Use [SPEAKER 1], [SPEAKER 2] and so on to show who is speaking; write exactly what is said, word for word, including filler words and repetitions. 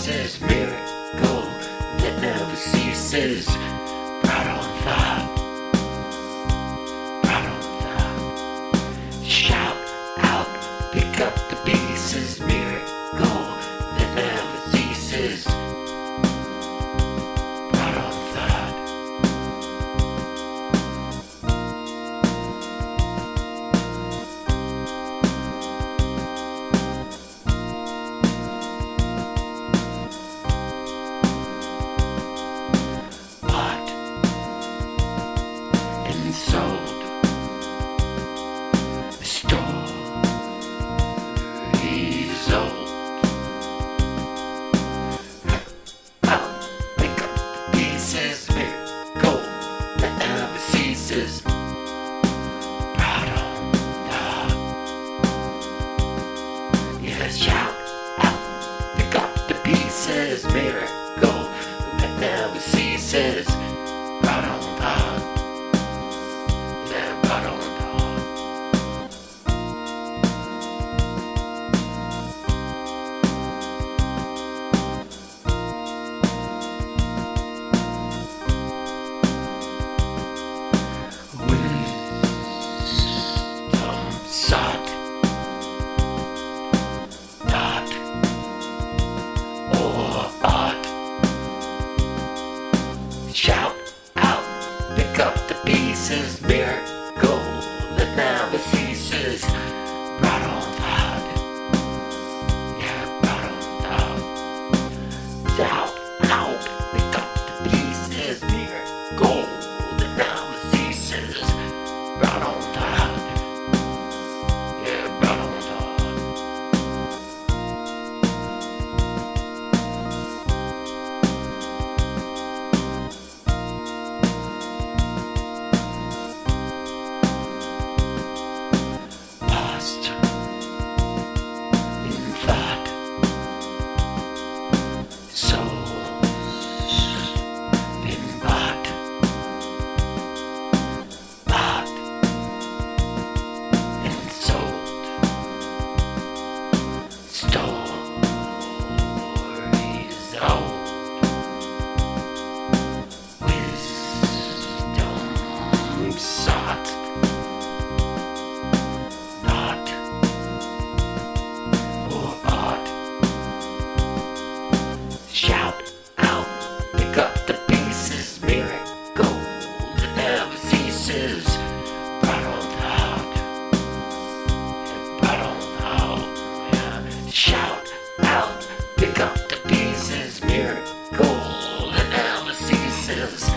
[SPEAKER 1] pieces, miracle that never ceases. Right on thought, right on thought. Shout out, pick up the pieces, miracle that never ceases. Right on thought. Bought and sold. The story's old. I'll pick up the pieces, miracle that never ceases. Right on thought. Yes, shout out, pick up the pieces, miracle that never ceases. Right on thought. Yeah, right on thought. Wisdom sought, not or ought. Shout out, pick up the pieces, miracle that never ceases. Right on thought. Yeah, right on thought. Shout out, pick up the pieces, miracle that never ceases. Right on thought. Yeah, right on thought. Lost in thought, souls been bought, bought and sold, stories old, wisdom sought, not or ought. Shout out, pick up the pieces, miracle that never ceases. Right on thought, right on thought. Yeah. Shout out, pick up the pieces, miracle that never ceases.